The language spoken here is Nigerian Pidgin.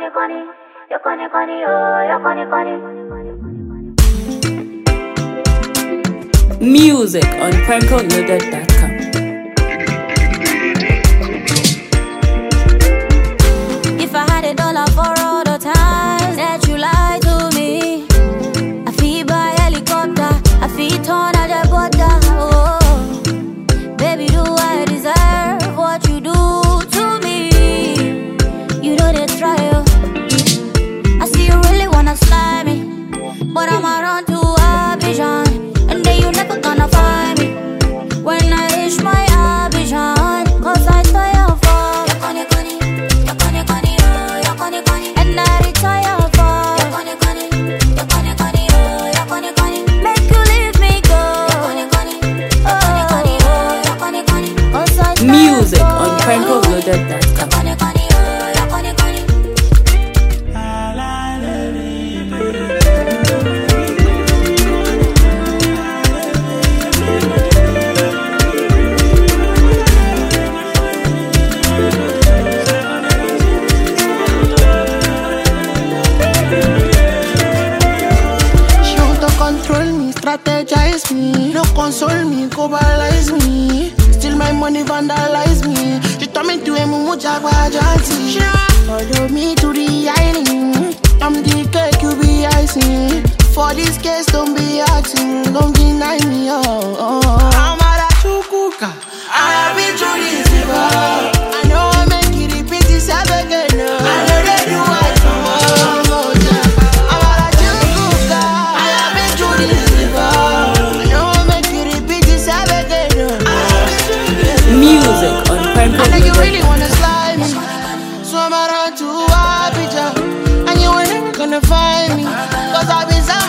Music on PrankoLoaded.com. If I had $1 for all the times that you lied to me, I feel by helicopter, I feel torn at the border. Oh, baby, do I deserve what you do to me? You know they try. I see you really wanna slide me, but I'm around to Abidjan, and then you never gonna find me when I reach my Abidjan, 'cause I tire for and I retire for make you leave me go. Music on PrankoLoaded.com. Strategize me, no console me, globalize me. Still my money vandalize me. She told me to emu jagwajanti. Follow me to the island. I'm the cake, you be icing. For this case, don't be acting, don't deny me. I'm a chukuka, I've been to this river. I know I make you repeat this again. I know that you are tomorrow. I'm a chukuka, I've been to this. Music on PrankoLoaded.com. I know you really wanna slide me, so I'm around to Abidjan, and you ain't never gonna find me, 'cause I've been